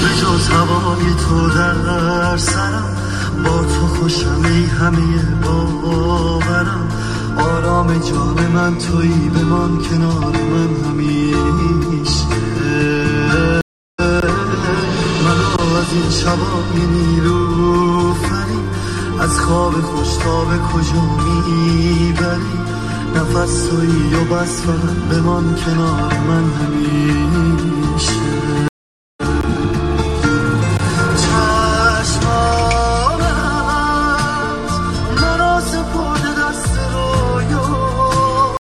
به جز هوای تو در سرم، با تو خوشم ای همه باورم. آرام جان من تویی، بمان کنار من همیشه. منو از این شبای نیلوفری، از خواب خوش تا به کجا میبری؟ نفس تویی و بس فقط بمان کنار من همیشه.